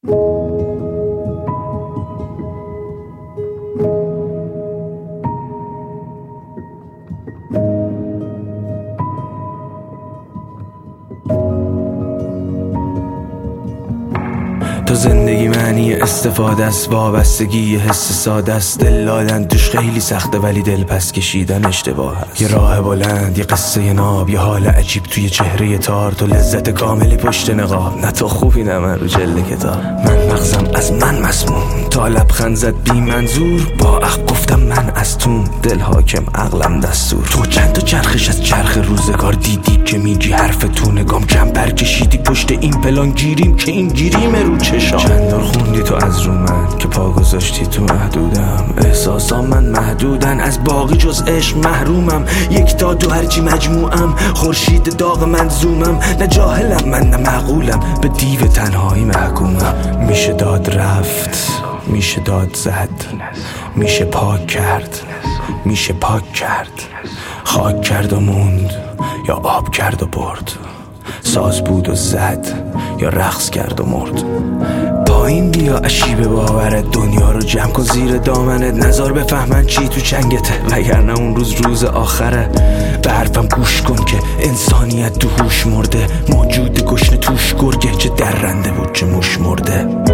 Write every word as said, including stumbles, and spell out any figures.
تو زندگی معنی استفاده است، وابستگی یه حس ساده است. دل دادن توش خیلی سخته ولی دل پس کشیدن اشتباه است. یه راه بلند، یه قصه ناب، یه حال عجیب توی چهره تار. تو لذت کاملی پشت نقاب، نه تو خوبی نه من رو جلد کتاب. من مغزم از من مسموم، تا لبخند زد بی منظور. با عقل گفتم من از تو، دل حاکم عقلم دستور. تو چند تا چرخش از چرخ روزگار دیدی که میگی حرف تو نگام کم پر کشیدی پشت این پلان گیریم که این گیریم رو چشام. چند دار خوندی تو از رو من که پا گذاشتی تو محدودم. احساسام من محدودن، از باقی جز عشق محرومم. یک تا دو هرچی مجموعم، خورشید داغ من زومم. نه جاهلم من نه معقولم، به دیو تنهایی محکومم. میشه داد رفت، میشه داد زد، میشه پاک کرد، میشه پاک کرد. خاک کرد و موند یا آب کرد و برد. ساز بود و زد یا رقص کرد و مرد. پایین بیا عشیب باورت، دنیا رو جمع کن زیر دامنت. نظر بفهمن چی تو چنگته، وگرنه اون روز روز آخره. به حرفم گوش کن که انسانیت تو هوش مرده. موجود گشنه توش گرگه، چه درنده بود چه موش مرده.